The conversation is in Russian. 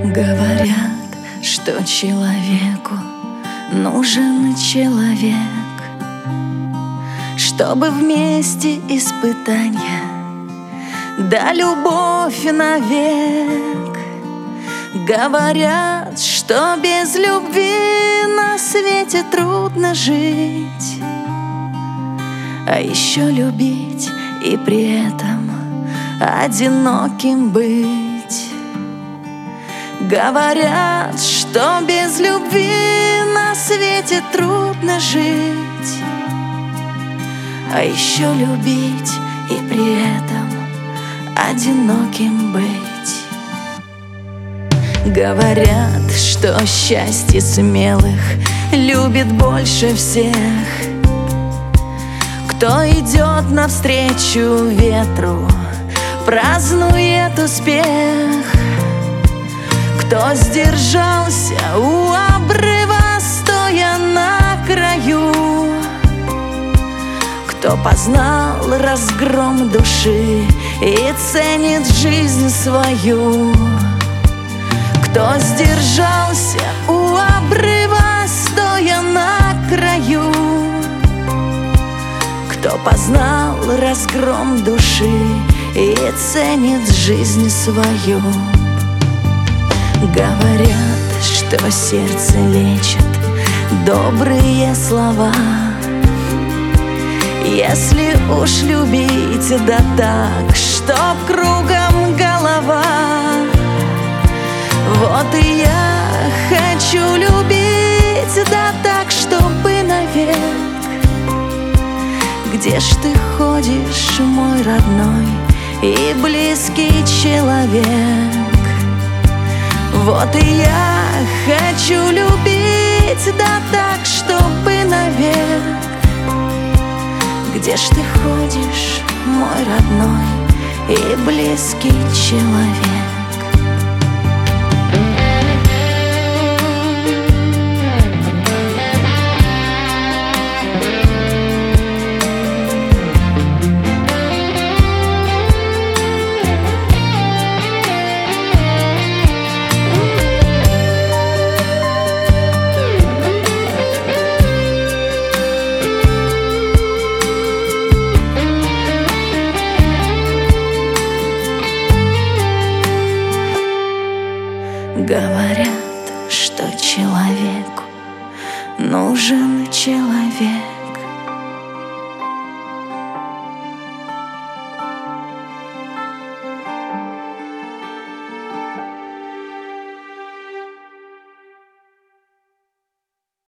Говорят, что человеку нужен человек, чтобы вместе испытания, да любовь навек. Говорят, что без любви на свете трудно жить, а еще любить и при этом одиноким быть. Говорят, что без любви на свете трудно жить, а еще любить и при этом одиноким быть. Говорят, что счастье смелых любит больше всех, кто идет навстречу ветру, празднует успех. Кто сдержался у обрыва, стоя на краю, кто познал разгром души и ценит жизнь свою. Кто сдержался у обрыва, стоя на краю, кто познал разгром души и ценит жизнь свою. Говорят, что сердце лечат добрые слова, если уж любить, да так, чтоб кругом голова. Вот и я хочу любить, да так, чтобы навек. Где ж ты ходишь, мой родной и близкий человек? Вот и я хочу любить, да так, чтобы навек. Где ж ты ходишь, мой родной и близкий человек? Говорят, что человеку нужен человек,